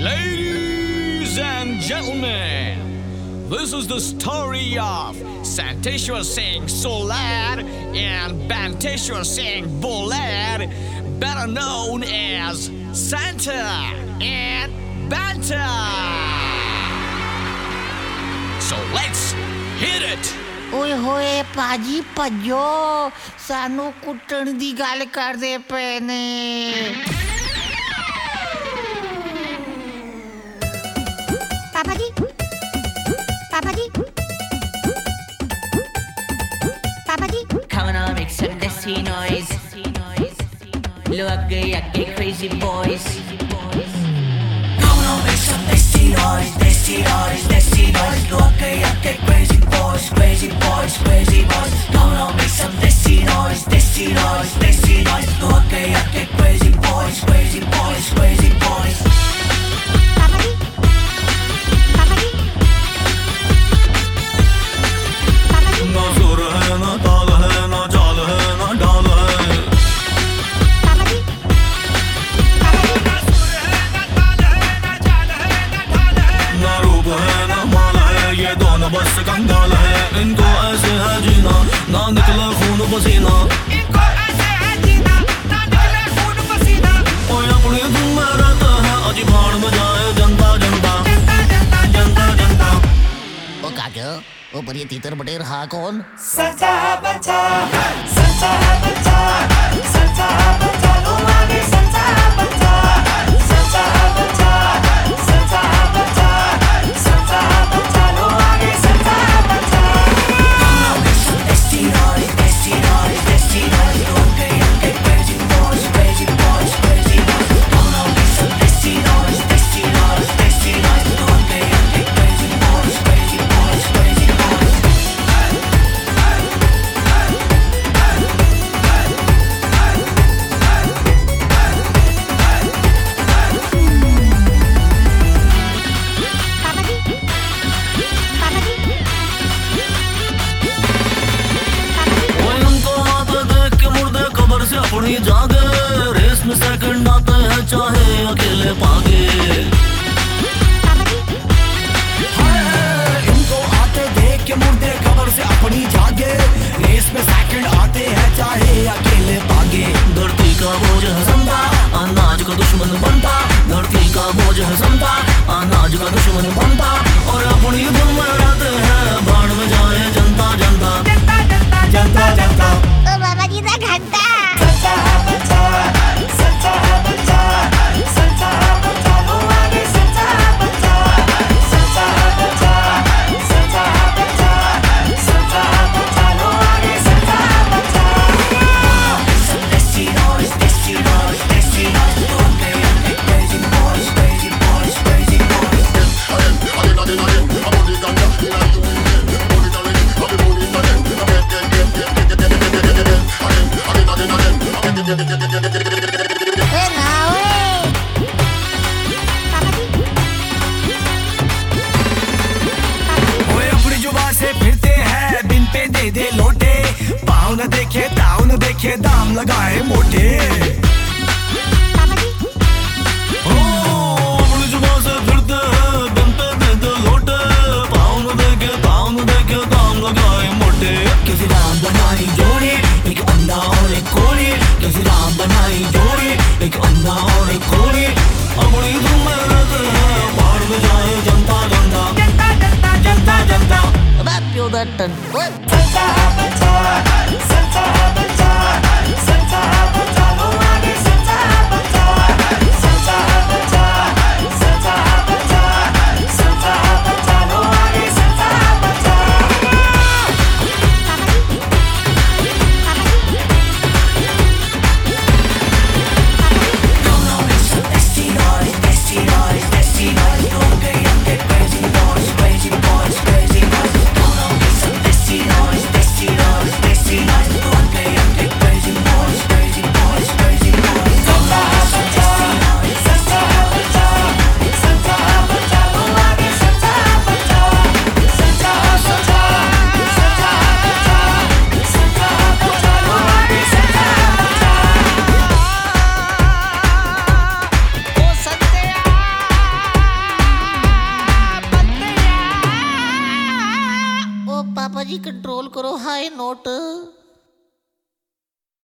Ladies and gentlemen, this is the story of Santeshwar Singh Solar and Banteshwar Singh Bolar, better known as Santa and Banta. So let's hit it! ਓਏ ਹੋਏ ਭਾਜੀ ਭੱਜੋ, ਸਾਨੂੰ ਕੁੱਟਣ ਦੀ ਗੱਲ ਕਰਦੇ ਪਏ ਨੇ। पापा जी, पापा जी, पापा ji. Come on, make some desi noise. Look at crazy boys. Come on, make some desi noise, desi noise, desi noise. Look at crazy boys, crazy boys, crazy boys. Come on, make some desi noise, desi noise, desi noise. Look at crazy boys, crazy boys, crazy boys. ना जोर है ना ताल है ना चाल है ना ढाल है। ना रूप है ना माल है, ये दोनों बस कंगाल है। इनको ऐसे है जीना, ना निकले खून पसीना। ओए अपनी धुन में रहता है, आज भाड़ में जाए जनता जनता जनता जनता। ओ काका, ओ पर ये तीतर बटेर हा कौन? Santa Banta, Santa Banta, Santa Banta, no money, Santa Banta, Santa Banta, Santa Banta, Santa Banta, no money, Santa Banta. Destinoy, destinoy, destinoy. Okay, crazy boys, crazy boys, crazy boys. Come on, make some destinoy, destinoy, destinoy. Okay, crazy boys, crazy boys, crazy boys. पापा जी, पापा जी, ओए उनको आते देख के मुर्दे कब्र से अपनी जागे। रेस में सेकंड आते हैं चाहे अकेले भागे। इनको आते देख के मुर्दे खबर से अपनी जागे। रेस में सेकंड आते हैं चाहे अकेले भागे। धरती का बोझ है समता, अनाज का दुश्मन बनता। धरती का बोझ है समता, अनाज का दुश्मन बनता। और अपनी धुन में रहते हैं, भाड़ में जाए जनता जनता जनता जनता। ओ बाबा जी का घंटा। Santa Banta, Santa Banta, Santa Banta, no money, Santa Banta, Santa Banta, Santa Banta, Santa Banta, no money, Santa Banta. Destinoy, destinoy, destinoy. Okay, crazy boys, crazy boys, crazy boys. ए ना ओए, पापा जी, ओए अपनी जुबान से फिरते हैं, बिन पे दे दे लोटे। पाँव न देखे ताव न देखे, दाम लगाए मोटे। पापा जी, ओ, अपनी जुबान से फिरते हैं, बिन पे दे दे लोटे। पाँव न देखे ताव न देखे, दाम लगाए मोटे। किसी राम बनाई जोड़ी, एक अंधा और एक कोड़ी। किसी राम बनाई जोड़ी, एक अंधा और एक कोड़ी। अपनी धुन में रहते हैं, भाड़ में जाए जनता जनता जनता जनता। अबे प्यो दा टन। ओए Santa Banta, Santa Banta, Santa Banta, no money, Santa Banta, Santa Banta, Santa Banta, Santa Banta, no money, Santa Banta. Papa ji, Come on, make some destinoy, destinoy, destinoy. Okay, crazy boys, crazy boys, crazy boys. Come on, make some destinoy, destinoy, जी control करो high note